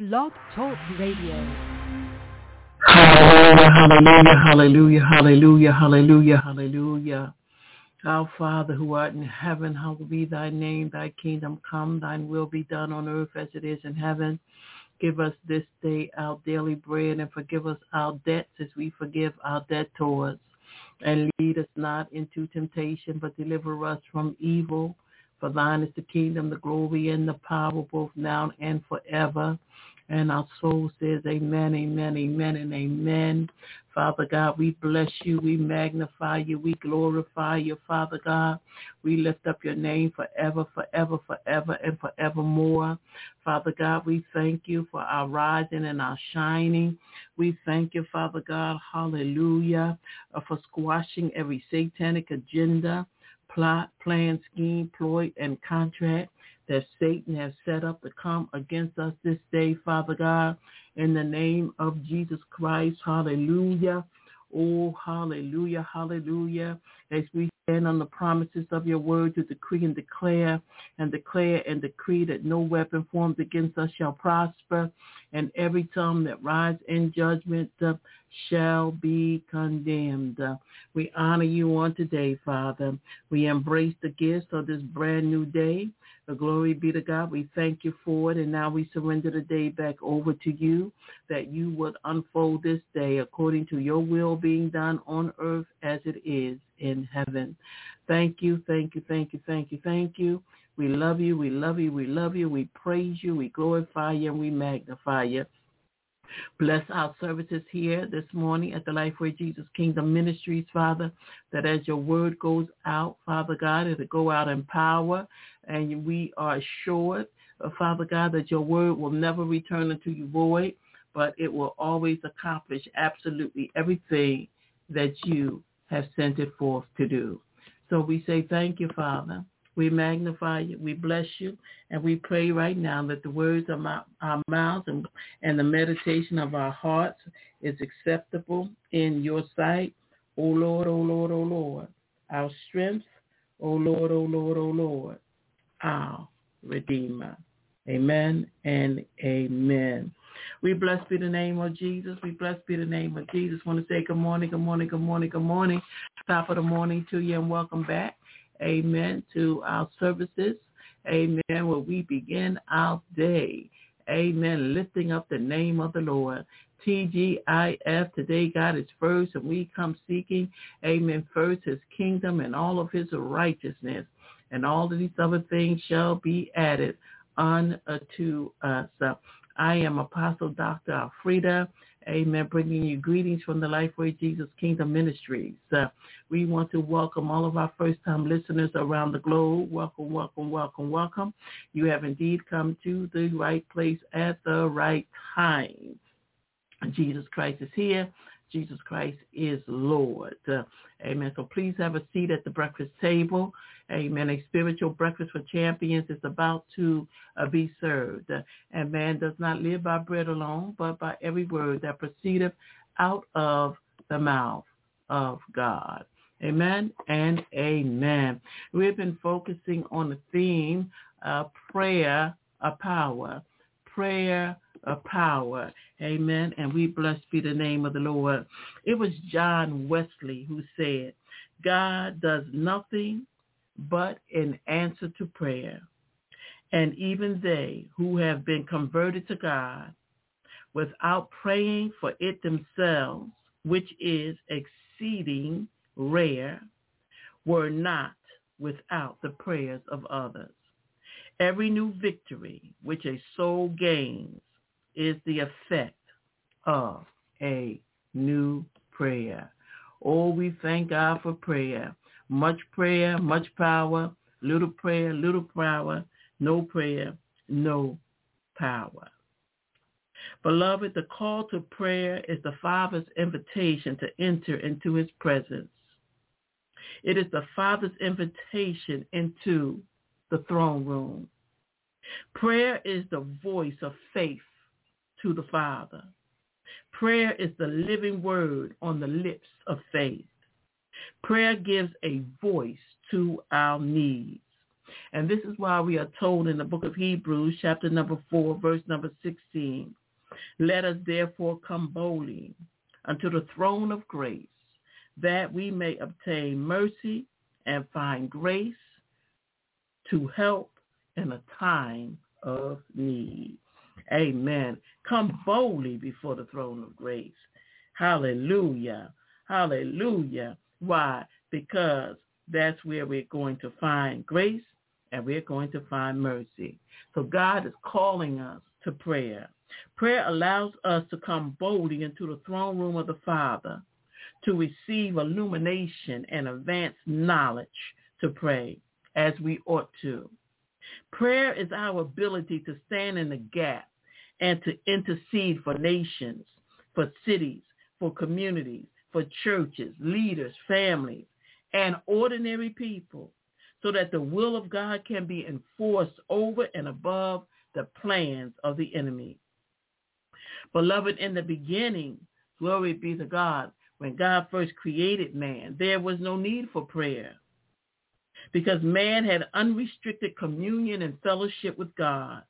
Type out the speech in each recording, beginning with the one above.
Blog Talk Radio. Hallelujah, hallelujah, hallelujah, hallelujah, hallelujah, hallelujah. Our Father who art in heaven, hallowed be thy name, thy kingdom come, thine will be done on earth as it is in heaven. Give us this day our daily bread and forgive us our debts as we forgive our debtors. And lead us not into temptation, but deliver us from evil. For thine is the kingdom, the glory, and the power, both now and forever. And our soul says amen, amen, amen, and amen. Father God, we bless you, we magnify you, we glorify you, Father God. We lift up your name forever, forever, forever, and forevermore. Father God, we thank you for our rising and our shining. We thank you, Father God, hallelujah, for squashing every satanic agenda, plot, plan, scheme, ploy, and contract that Satan has set up to come against us this day, Father God, in the name of Jesus Christ, hallelujah. Oh, hallelujah, hallelujah. As we stand on the promises of your word to decree and declare and decree that no weapon formed against us shall prosper, and every tongue that rise in judgment shall be condemned. We honor you on today, Father. We embrace the gifts of this brand new day. The glory be to God. We thank you for it, and now we surrender the day back over to you, that you would unfold this day according to your will being done on earth as it is in heaven. Thank you, thank you, thank you, thank you, thank you. We love you, we love you, we love you. We praise you, we glorify you, and we magnify you. Bless our services here this morning at the Lifeway Jesus Kingdom Ministries, Father, that as your word goes out, Father God, it'll go out in power, and we are assured, Father God, that your word will never return unto you void, but it will always accomplish absolutely everything that you have sent it forth to do. So we say thank you, Father. We magnify you, we bless you, and we pray right now that the words of our mouths and the meditation of our hearts is acceptable in your sight. O Lord, O Lord, O Lord, our strength. O Lord, O Lord, O Lord, our Redeemer. Amen and amen. We bless be the name of Jesus. We bless be the name of Jesus. I want to say good morning, good morning, good morning, good morning. Top of the morning to you and welcome back. Amen, to our services, amen, where we begin our day, amen, lifting up the name of the Lord. TGIF, today God is first, and we come seeking, amen, first his kingdom and all of his righteousness, and all of these other things shall be added unto us. I am Apostle Dr. Alfreda, amen, bringing you greetings from the Lifeway Jesus Kingdom Ministries. We want to welcome all of our first-time listeners around the globe. Welcome, welcome, welcome, welcome. You have indeed come to the right place at the right time. Jesus Christ is here. Jesus Christ is Lord. Amen. So please have a seat at the breakfast table. Amen. A spiritual breakfast for champions is about to be served. And man does not live by bread alone, but by every word that proceedeth out of the mouth of God. Amen and amen. We've been focusing on the theme of prayer, a power. Prayer, a power. Amen. And we blessed be the name of the Lord. It was John Wesley who said, God does nothing but in answer to prayer. And even they who have been converted to God without praying for it themselves, which is exceeding rare, were not without the prayers of others. Every new victory which a soul gains is the effect of a new prayer. Oh, we thank God for prayer. Much prayer, much power. Little prayer, little power. No prayer, no power. Beloved, the call to prayer is the Father's invitation to enter into his presence. It is the Father's invitation into the throne room. Prayer is the voice of faith to the Father. Prayer is the living word on the lips of faith. Prayer gives a voice to our needs. And this is why we are told in the book of Hebrews, chapter number 4, verse number 16, let us therefore come boldly unto the throne of grace, that we may obtain mercy and find grace to help in a time of need. Amen. Come boldly before the throne of grace. Hallelujah. Hallelujah. Why? Because that's where we're going to find grace and we're going to find mercy. So God is calling us to prayer. Prayer allows us to come boldly into the throne room of the Father to receive illumination and advanced knowledge to pray as we ought to. Prayer is our ability to stand in the gap and to intercede for nations, for cities, for communities, for churches, leaders, families, and ordinary people, so that the will of God can be enforced over and above the plans of the enemy. Beloved, in the beginning, glory be to God, when God first created man, there was no need for prayer because man had unrestricted communion and fellowship with God.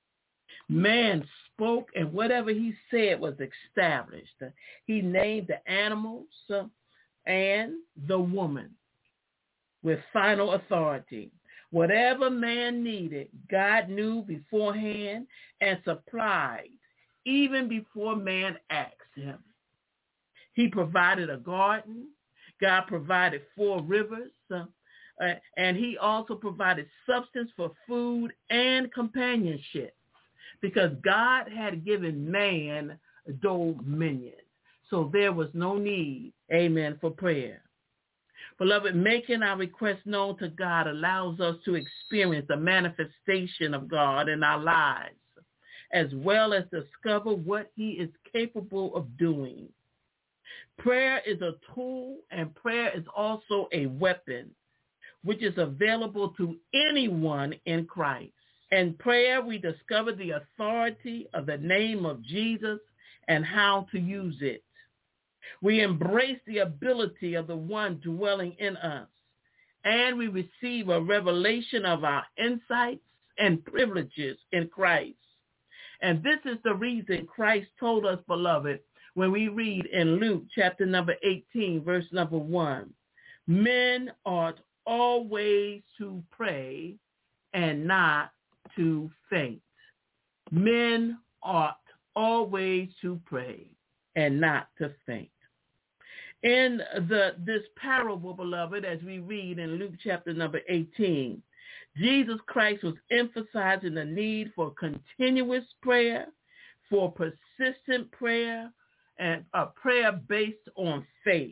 Man spoke, and whatever he said was established. He named the animals and the woman with final authority. Whatever man needed, God knew beforehand and supplied, even before man asked him. He provided a garden. God provided 4 rivers. And he also provided substance for food and companionship, because God had given man dominion. So there was no need, amen, for prayer. Beloved, making our requests known to God allows us to experience the manifestation of God in our lives, as well as discover what he is capable of doing. Prayer is a tool, and prayer is also a weapon, which is available to anyone in Christ. In prayer, we discover the authority of the name of Jesus and how to use it. We embrace the ability of the one dwelling in us, and we receive a revelation of our insights and privileges in Christ. And this is the reason Christ told us, beloved, when we read in Luke chapter number 18, verse number 1, men ought always to pray and not to faint. Men ought always to pray and not to faint. In this parable, beloved, as we read in Luke chapter number 18, Jesus Christ was emphasizing the need for continuous prayer, for persistent prayer, and a prayer based on faith.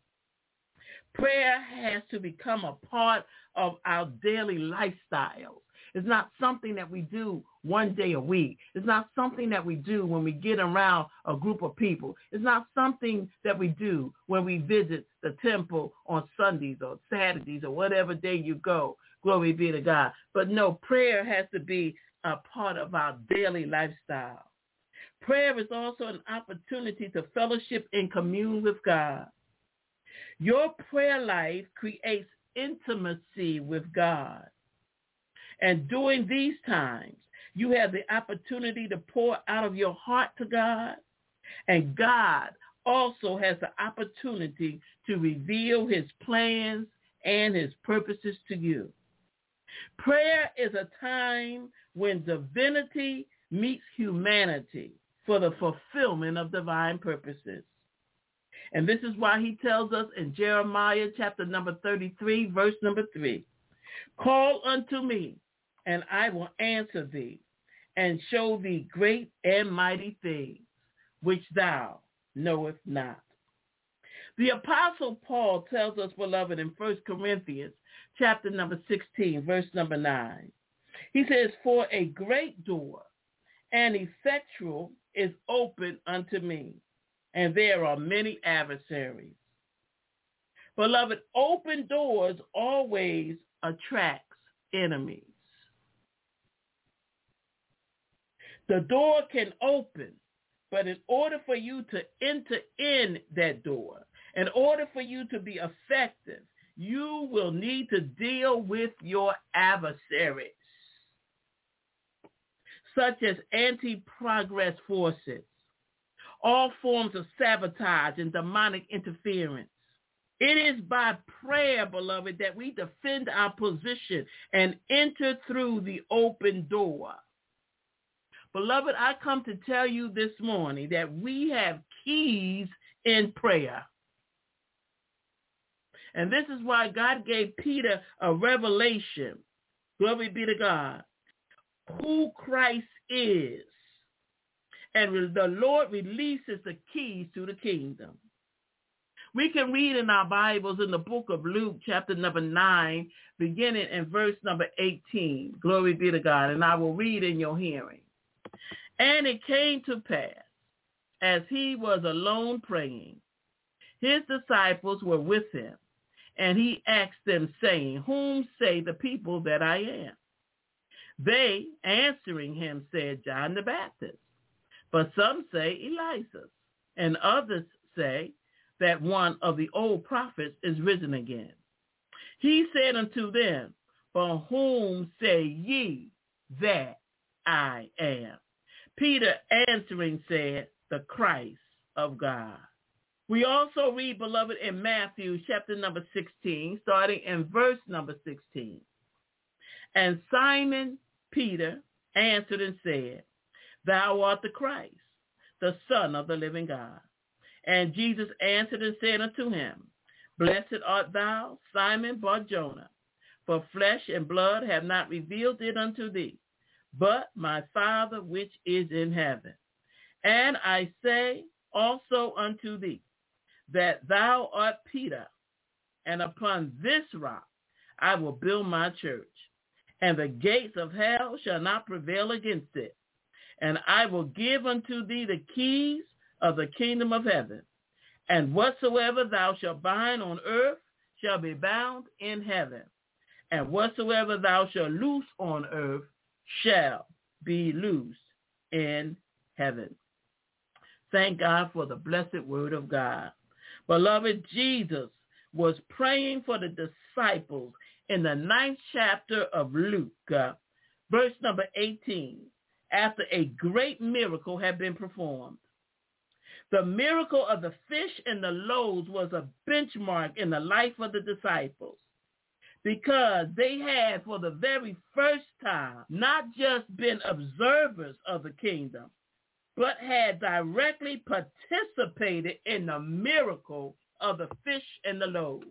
Prayer has to become a part of our daily lifestyles. It's not something that we do one day a week. It's not something that we do when we get around a group of people. It's not something that we do when we visit the temple on Sundays or Saturdays or whatever day you go. Glory be to God. But no, prayer has to be a part of our daily lifestyle. Prayer is also an opportunity to fellowship and commune with God. Your prayer life creates intimacy with God. And during these times, you have the opportunity to pour out of your heart to God. And God also has the opportunity to reveal his plans and his purposes to you. Prayer is a time when divinity meets humanity for the fulfillment of divine purposes. And this is why he tells us in Jeremiah chapter number 33, verse number 3, call unto me, and I will answer thee, and show thee great and mighty things, which thou knowest not. The Apostle Paul tells us, beloved, in 1 Corinthians chapter number 16, verse number 9. He says, for a great door and effectual is open unto me, and there are many adversaries. Beloved, open doors always attracts enemies. The door can open, but in order for you to enter in that door, in order for you to be effective, you will need to deal with your adversaries, such as anti-progress forces, all forms of sabotage and demonic interference. It is by prayer, beloved, that we defend our position and enter through the open door. Beloved, I come to tell you this morning that we have keys in prayer. And this is why God gave Peter a revelation, glory be to God, who Christ is. And the Lord releases the keys to the kingdom. We can read in our Bibles in the book of Luke, chapter number 9, beginning in verse number 18. Glory be to God. And I will read in your hearing. And it came to pass, as he was alone praying, his disciples were with him. And he asked them, saying, whom say the people that I am? They, answering him, said, John the Baptist. But some say Elias, and others say that one of the old prophets is risen again. He said unto them, for whom say ye that I am? Peter answering said, the Christ of God. We also read, beloved, in Matthew chapter number 16, starting in verse number 16. And Simon Peter answered and said, thou art the Christ, the Son of the living God. And Jesus answered and said unto him, blessed art thou, Simon Bar-Jonah, for flesh and blood have not revealed it unto thee, but my Father which is in heaven. And I say also unto thee, that thou art Peter, and upon this rock I will build my church, and the gates of hell shall not prevail against it. And I will give unto thee the keys of the kingdom of heaven. And whatsoever thou shalt bind on earth shall be bound in heaven. And whatsoever thou shalt loose on earth shall be loosed in heaven. Thank God for the blessed word of God. Beloved, Jesus was praying for the disciples in the 9th chapter of Luke, verse number 18, after a great miracle had been performed. The miracle of the fish and the loaves was a benchmark in the life of the disciples, because they had for the very first time not just been observers of the kingdom, but had directly participated in the miracle of the fish and the loaves.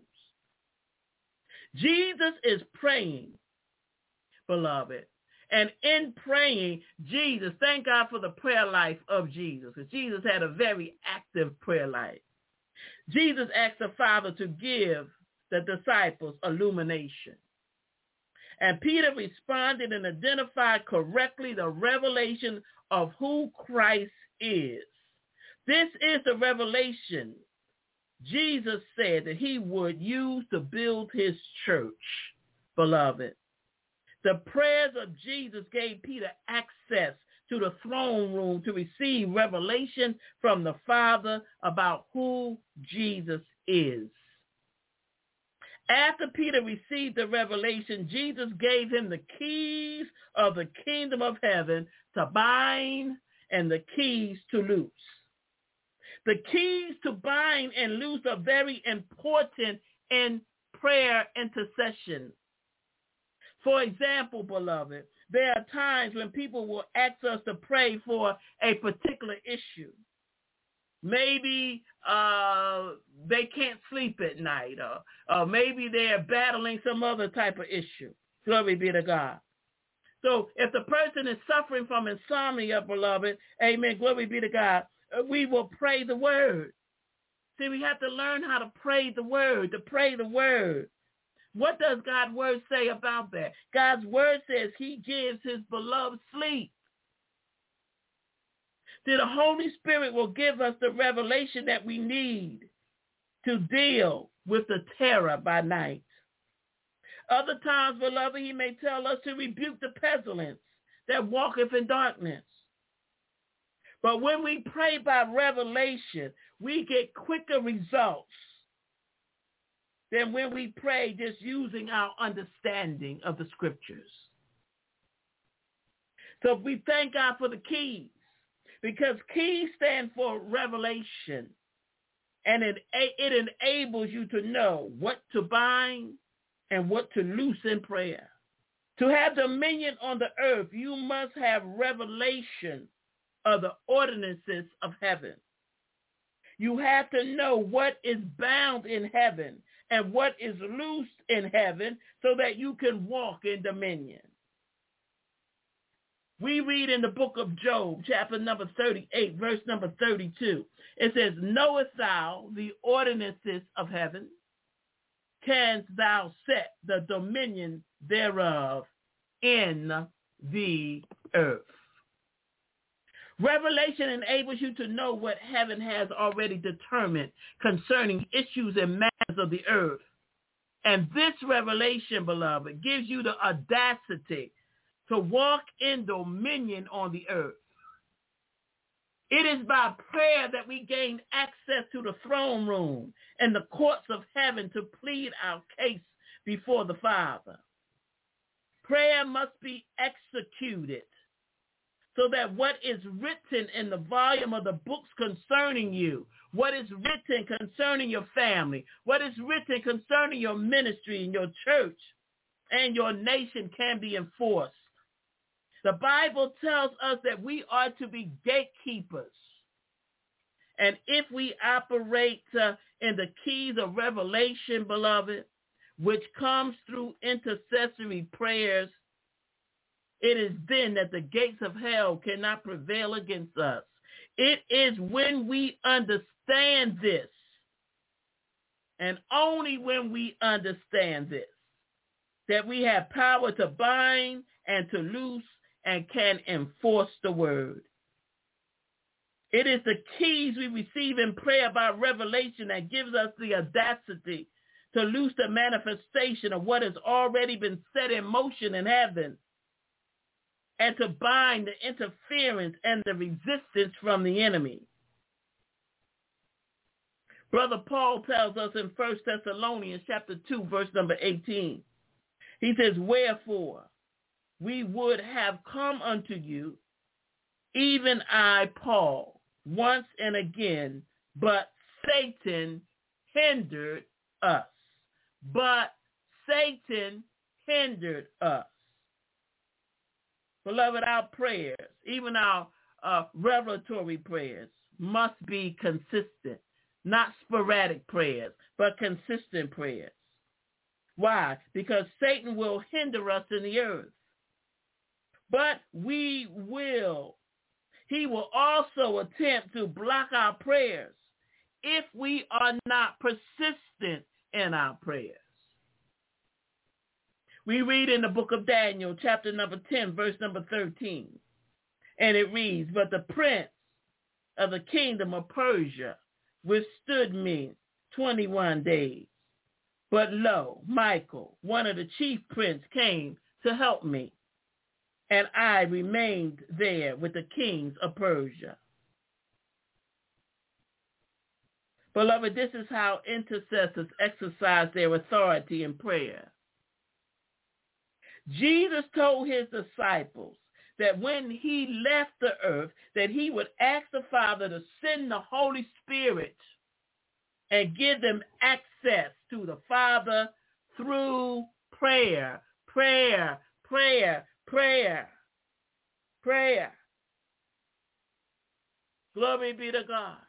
Jesus is praying, beloved. And in praying, Jesus, thank God for the prayer life of Jesus, because Jesus had a very active prayer life. Jesus asked the Father to give the disciples illumination. And Peter responded and identified correctly the revelation of who Christ is. This is the revelation Jesus said that he would use to build his church, beloved. The prayers of Jesus gave Peter access to the throne room to receive revelation from the Father about who Jesus is. After Peter received the revelation, Jesus gave him the keys of the kingdom of heaven to bind and the keys to loose. The keys to bind and loose are very important in prayer intercession. For example, beloved, there are times when people will ask us to pray for a particular issue. Maybe they can't sleep at night, or maybe they're battling some other type of issue. Glory be to God. So if the person is suffering from insomnia, beloved, amen, glory be to God, we will pray the word. See, we have to learn how to pray the word, to pray the word. What does God's word say about that? God's word says he gives his beloved sleep. The Holy Spirit will give us the revelation that we need to deal with the terror by night. Other times, beloved, he may tell us to rebuke the pestilence that walketh in darkness. But when we pray by revelation, we get quicker results. than when we pray just using our understanding of the scriptures. So we thank God for the keys, because keys stand for revelation, and it enables you to know what to bind and what to loose in prayer. To have dominion on the earth, you must have revelation of the ordinances of heaven. You have to know what is bound in heaven and what is loosed in heaven so that you can walk in dominion. We read in the book of Job, chapter number 38, verse number 32. It says, knowest thou the ordinances of heaven? Canst thou set the dominion thereof in the earth? Revelation enables you to know what heaven has already determined concerning issues and matters of the earth. And this revelation, beloved, gives you the audacity to walk in dominion on the earth. It is by prayer that we gain access to the throne room and the courts of heaven to plead our case before the Father. Prayer must be executed so that what is written in the volume of the books concerning you, what is written concerning your family, what is written concerning your ministry and your church and your nation can be enforced. The Bible tells us that we are to be gatekeepers. And if we operate in the keys of revelation, beloved, which comes through intercessory prayers, it is then that the gates of hell cannot prevail against us. It is when we understand this, and only when we understand this, that we have power to bind and to loose and can enforce the word. It is the keys we receive in prayer by revelation that gives us the audacity to loose the manifestation of what has already been set in motion in heaven, and to bind the interference and the resistance from the enemy. Brother Paul tells us in 1 Thessalonians chapter 2, verse number 18. He says, wherefore we would have come unto you, even I, Paul, once and again, but Satan hindered us. But Satan hindered us. Beloved, our prayers, even our revelatory prayers, must be consistent, not sporadic prayers, but consistent prayers. Why? Because Satan will hinder us in the earth. But he will also attempt to block our prayers if we are not persistent in our prayers. We read in the book of Daniel, chapter number 10, verse number 13. And it reads, but the prince of the kingdom of Persia withstood me 21 days. But lo, Michael, one of the chief prince, came to help me, and I remained there with the kings of Persia. Beloved, this is how intercessors exercise their authority in prayer. Jesus told his disciples that when he left the earth, that he would ask the Father to send the Holy Spirit and give them access to the Father through prayer, prayer, prayer, prayer, prayer. Glory be to God.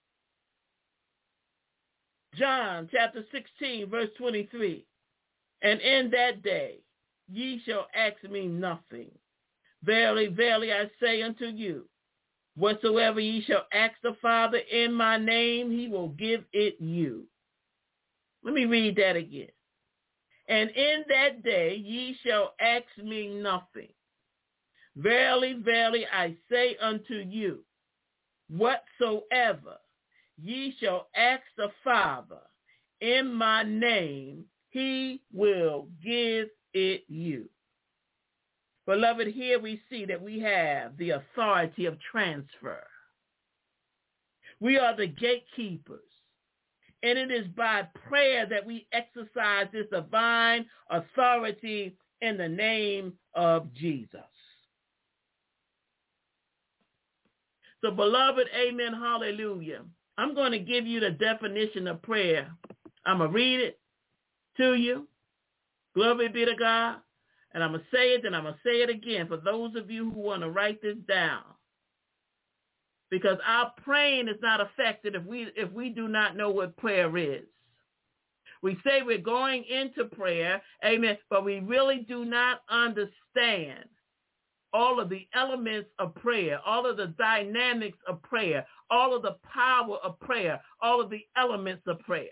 John chapter 16, verse 23. And in that day ye shall ask me nothing. Verily, verily, I say unto you, whatsoever ye shall ask the Father in my name, he will give it you. Let me read that again. And in that day ye shall ask me nothing. Verily, verily, I say unto you, whatsoever ye shall ask the Father in my name, he will give it you. Beloved, here we see that we have the authority of transfer. We are the gatekeepers. And it is by prayer that we exercise this divine authority in the name of Jesus. So, beloved, amen, hallelujah. I'm going to give you the definition of prayer. I'm going to read it to you. Glory be to God. And I'm going to say it, and I'm going to say it again for those of you who want to write this down. Because our praying is not effective if we do not know what prayer is. We say we're going into prayer, amen, but we really do not understand all of the elements of prayer, all of the dynamics of prayer, all of the power of prayer, all of the elements of prayer.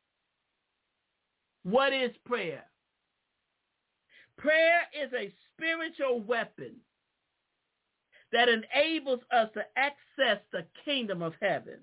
What is prayer? Prayer is a spiritual weapon that enables us to access the kingdom of heaven.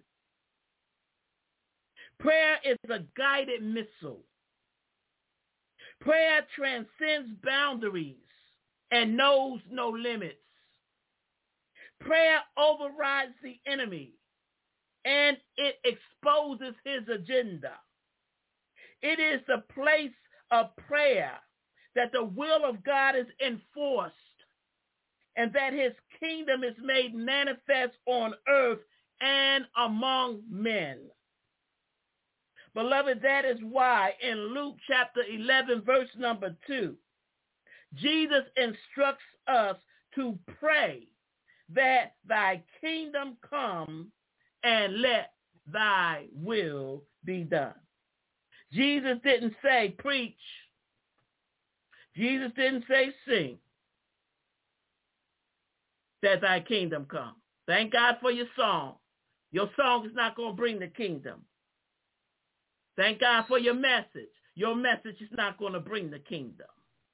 Prayer is a guided missile. Prayer transcends boundaries and knows no limits. Prayer overrides the enemy, and it exposes his agenda. It is the place of prayer that the will of God is enforced and that his kingdom is made manifest on earth and among men. Beloved, that is why in Luke chapter 11, verse number 2, Jesus instructs us to pray that thy kingdom come and let thy will be done. Jesus didn't say preach. Jesus didn't say sing. That thy kingdom come. Thank God for your song. Your song is not going to bring the kingdom. Thank God for your message. Your message is not going to bring the kingdom.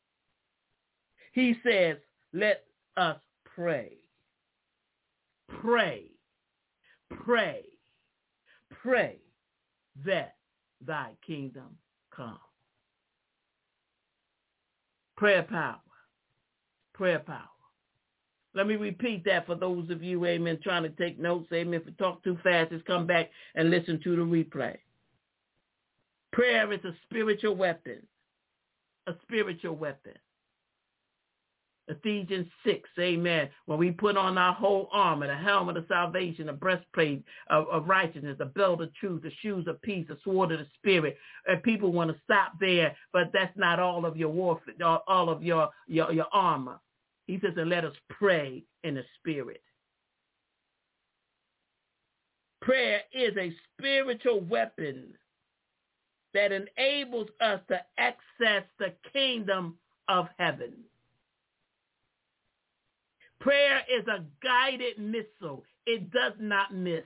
He says, let us pray. Pray. Pray. Pray that thy kingdom come. Prayer power. Prayer power. Let me repeat that for those of you, amen, trying to take notes. Amen. If we talk too fast, just come back and listen to the replay. Prayer is a spiritual weapon. A spiritual weapon. Ephesians 6, amen. When we put on our whole armor, the helmet of salvation, the breastplate of righteousness, the belt of truth, the shoes of peace, the sword of the spirit. And people want to stop there, but that's not all of your warfare, all of your armor. He says, and let us pray in the spirit. Prayer is a spiritual weapon that enables us to access the kingdom of heaven. Prayer is a guided missile. It does not miss.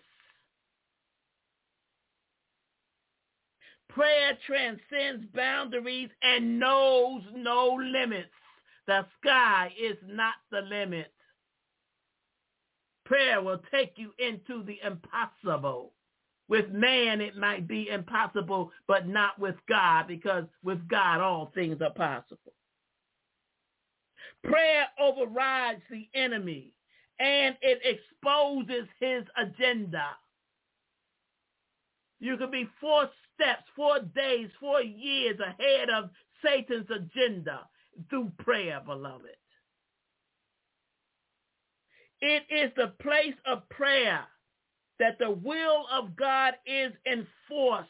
Prayer transcends boundaries and knows no limits. The sky is not the limit. Prayer will take you into the impossible. With man, it might be impossible, but not with God, because with God, all things are possible. Prayer overrides the enemy, and it exposes his agenda. You could be 4 steps, 4 days, 4 years ahead of Satan's agenda through prayer, beloved. It is the place of prayer that the will of God is enforced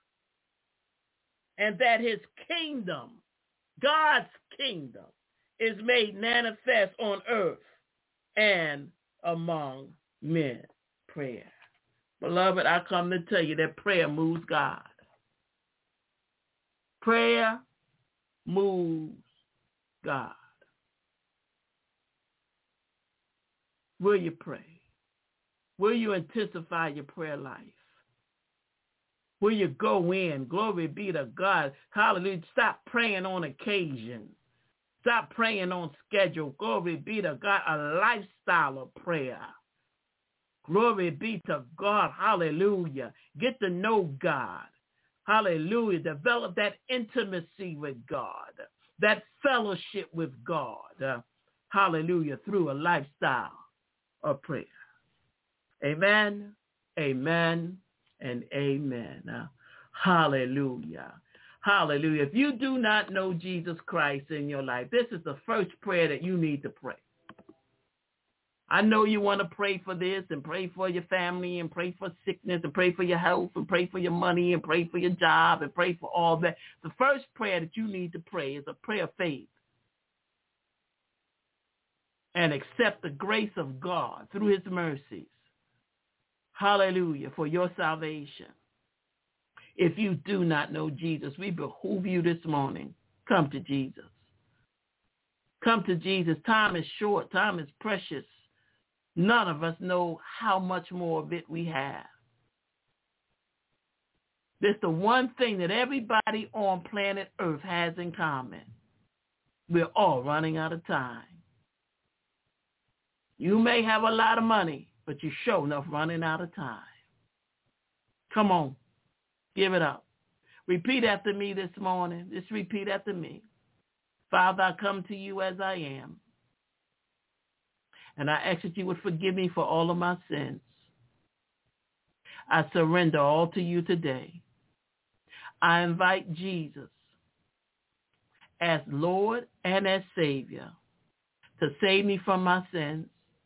and that his kingdom, God's kingdom, is made manifest on earth and among men. Prayer. Beloved, I come to tell you that prayer moves God. Prayer moves God. Will you pray? Will you intensify your prayer life? Will you go in? Glory be to God. Hallelujah. Stop praying on occasion. Stop praying on schedule. Glory be to God. A lifestyle of prayer. Glory be to God. Hallelujah. Get to know God. Hallelujah. Develop that intimacy with God. That fellowship with God. Hallelujah. Through a lifestyle of prayer. Amen. Amen. And amen. Hallelujah. Hallelujah. If you do not know Jesus Christ in your life, this is the first prayer that you need to pray. I know you want to pray for this and pray for your family and pray for sickness and pray for your health and pray for your money and pray for your job and pray for all that. The first prayer that you need to pray is a prayer of faith and accept the grace of God through his mercies. Hallelujah, for your salvation. If you do not know Jesus, we behoove you this morning. Come to Jesus. Come to Jesus. Time is short. Time is precious. None of us know how much more of it we have. This is the one thing that everybody on planet Earth has in common. We're all running out of time. You may have a lot of money, but you're sure enough running out of time. Come on. Give it up. Repeat after me this morning. Just repeat after me. Father, I come to you as I am. And I ask that you would forgive me for all of my sins. I surrender all to you today. I invite Jesus as Lord and as Savior to save me from my sins,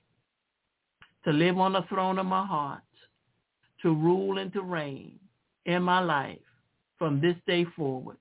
to live on the throne of my heart, to rule and to reign in my life from this day forward.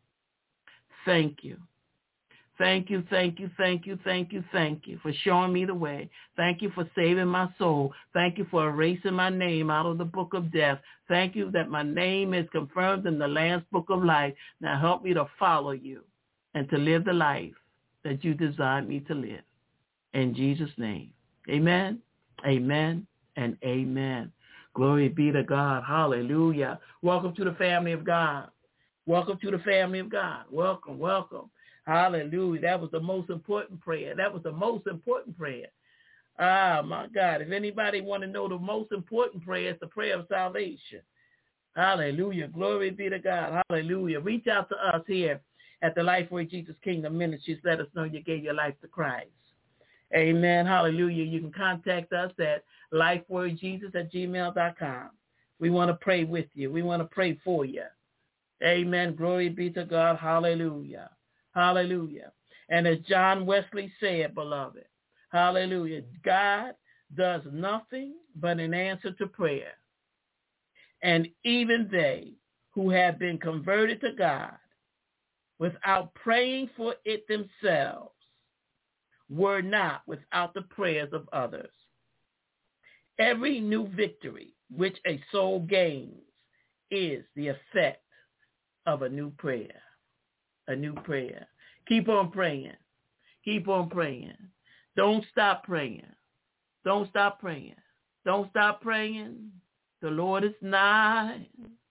Thank you. Thank you, thank you, thank you, thank you, thank you for showing me the way. Thank you for saving my soul. Thank you for erasing my name out of the book of death. Thank you that my name is confirmed in the Lamb's book of life. Now help me to follow you and to live the life that you designed me to live. In Jesus' name, amen, amen, and amen. Glory be to God. Hallelujah. Welcome to the family of God. Welcome to the family of God. Welcome, welcome. Hallelujah. That was the most important prayer. That was the most important prayer. Ah, my God. If anybody want to know the most important prayer, it's the prayer of salvation. Hallelujah. Glory be to God. Hallelujah. Reach out to us here at the Lifeway Jesus Kingdom Ministries. Let us know you gave your life to Christ. Amen. Hallelujah. You can contact us at lifewordjesus@gmail.com. We want to pray with you. We want to pray for you. Amen. Glory be to God. Hallelujah. Hallelujah. And as John Wesley said, beloved, hallelujah, God does nothing but an answer to prayer. And even they who have been converted to God without praying for it themselves were not without the prayers of others. Every new victory which a soul gains is the effect of a new prayer. A new prayer. Keep on praying. Keep on praying. Don't stop praying. Don't stop praying. Don't stop praying. The Lord is nigh.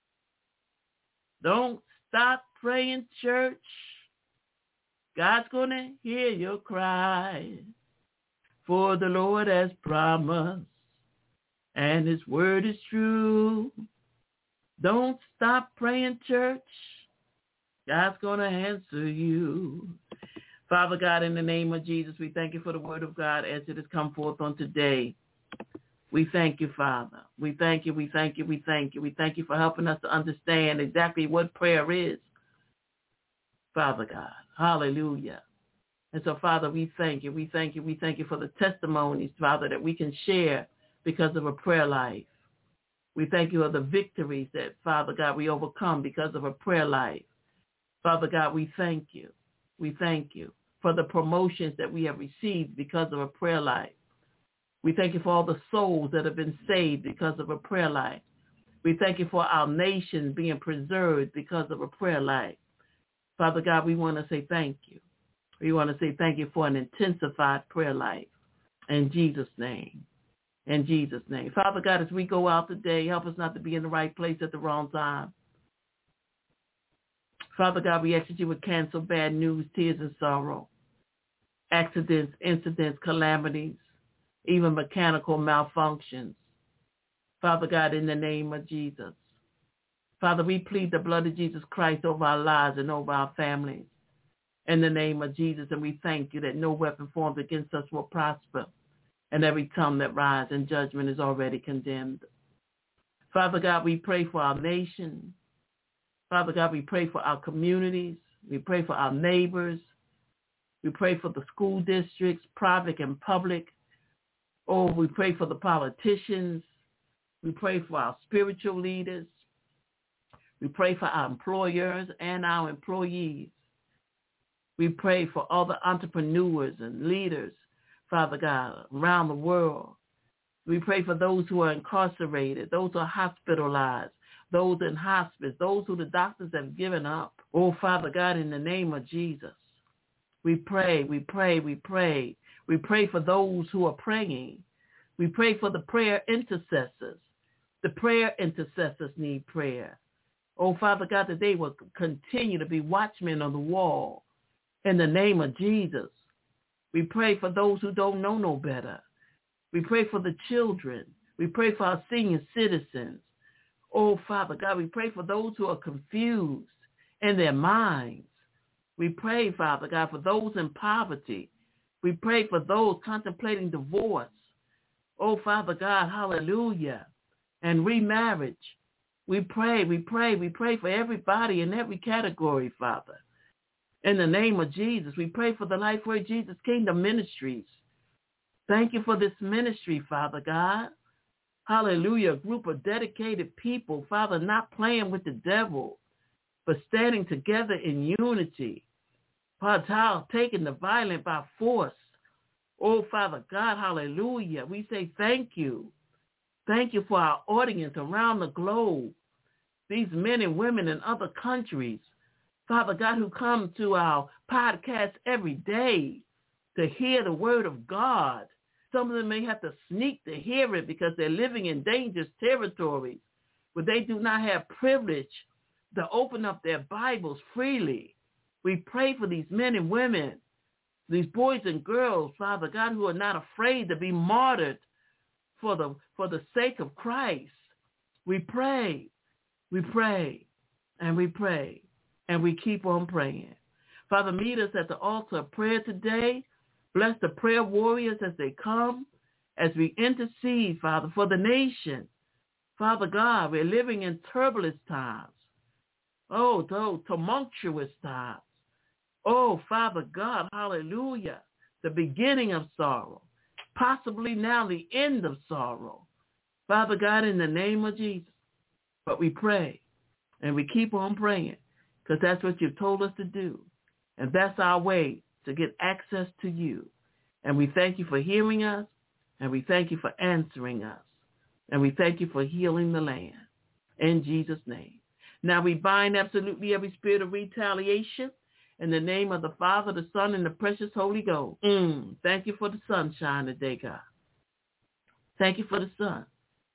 Don't stop praying, church. God's going to hear your cry. For the Lord has promised, and his word is true. Don't stop praying, church. God's going to answer you. Father God, in the name of Jesus, we thank you for the word of God as it has come forth on today. We thank you, Father. We thank you, we thank you, we thank you. We thank you for helping us to understand exactly what prayer is, Father God. Hallelujah. And so, Father, we thank you. We thank you. We thank you for the testimonies, Father, that we can share because of a prayer life. We thank you for the victories that, Father God, we overcome because of a prayer life. Father God, we thank you. We thank you for the promotions that we have received because of a prayer life. We thank you for all the souls that have been saved because of a prayer life. We thank you for our nation being preserved because of a prayer life. Father God, we want to say thank you. We want to say thank you for an intensified prayer life. In Jesus' name. In Jesus' name. Father God, as we go out today, help us not to be in the right place at the wrong time. Father God, we ask that you would cancel bad news, tears, and sorrow, accidents, incidents, calamities, even mechanical malfunctions. Father God, in the name of Jesus. Father, we plead the blood of Jesus Christ over our lives and over our families. In the name of Jesus, and we thank you that no weapon formed against us will prosper, and every tongue that rises in judgment is already condemned. Father God, we pray for our nation. Father God, we pray for our communities. We pray for our neighbors. We pray for the school districts, private and public. Oh, we pray for the politicians. We pray for our spiritual leaders. We pray for our employers and our employees. We pray for all the entrepreneurs and leaders, Father God, around the world. We pray for those who are incarcerated, those who are hospitalized, those in hospice, those who the doctors have given up. Oh, Father God, in the name of Jesus, we pray, we pray, we pray. We pray for those who are praying. We pray for the prayer intercessors. The prayer intercessors need prayer. Oh, Father God, that they will continue to be watchmen on the wall. In the name of Jesus, we pray for those who don't know no better. We pray for the children. We pray for our senior citizens. Oh, Father God, we pray for those who are confused in their minds. We pray, Father God, for those in poverty. We pray for those contemplating divorce. Oh, Father God, hallelujah. And remarriage. We pray for everybody in every category, Father. In the name of Jesus, we pray for the Lifeway Jesus Kingdom Ministries. Thank you for this ministry, Father God. Hallelujah. A group of dedicated people, Father, not playing with the devil, but standing together in unity. Father, taking the violent by force. Oh, Father God, hallelujah. We say thank you. Thank you for our audience around the globe. These men and women in other countries, Father God, who come to our podcast every day to hear the word of God. Some of them may have to sneak to hear it because they're living in dangerous territories where they do not have privilege to open up their Bibles freely. We pray for these men and women, these boys and girls, Father God, who are not afraid to be martyred for the sake of Christ. We pray, and we pray, and we keep on praying. Father, meet us at the altar of prayer today. Bless the prayer warriors as they come, as we intercede, Father, for the nation. Father God, we're living in turbulent times. Oh, those tumultuous times. Oh, Father God, hallelujah, the beginning of sorrow, possibly now the end of sorrow. Father God, in the name of Jesus. But we pray, and we keep on praying, because that's what you've told us to do. And that's our way to get access to you. And we thank you for hearing us, and we thank you for answering us, and we thank you for healing the land. In Jesus' name. Now we bind absolutely every spirit of retaliation in the name of the Father, the Son, and the precious Holy Ghost. Thank you for the sunshine today, God. Thank you for the sun.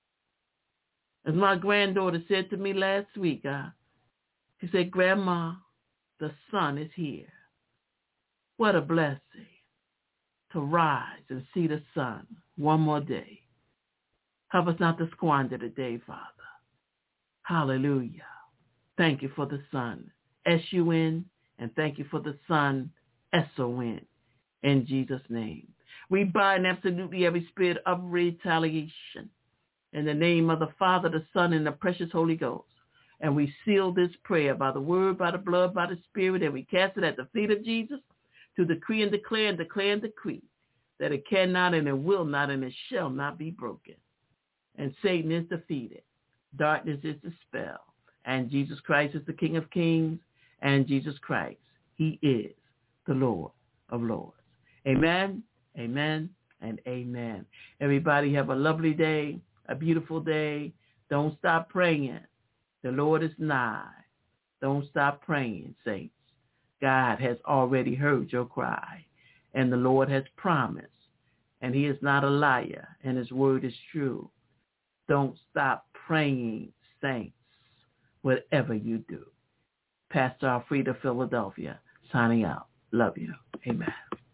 As my granddaughter said to me last week, she said, Grandma, the sun is here. What a blessing to rise and see the sun one more day. Help us not to squander the day, Father. Hallelujah. Thank you for the sun, S-U-N, and thank you for the sun, S-O-N, in Jesus' name. We bind absolutely every spirit of retaliation in the name of the Father, the Son, and the precious Holy Ghost. And we seal this prayer by the word, by the blood, by the Spirit, and we cast it at the feet of Jesus to decree and declare and declare and decree that it cannot and it will not and it shall not be broken. And Satan is defeated. Darkness is dispelled. And Jesus Christ is the King of Kings. And Jesus Christ, he is the Lord of Lords. Amen, amen, and amen. Everybody have a lovely day, a beautiful day. Don't stop praying. The Lord is nigh. Don't stop praying, saints. God has already heard your cry, and the Lord has promised, and he is not a liar, and his word is true. Don't stop praying, saints, whatever you do. Pastor Alfreda, Philadelphia, signing out. Love you. Amen.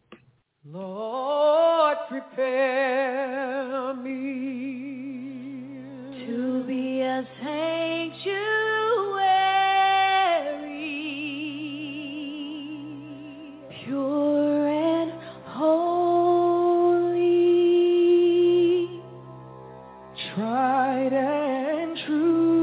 Lord, prepare me to be a sanctuary, pure and holy, tried and true.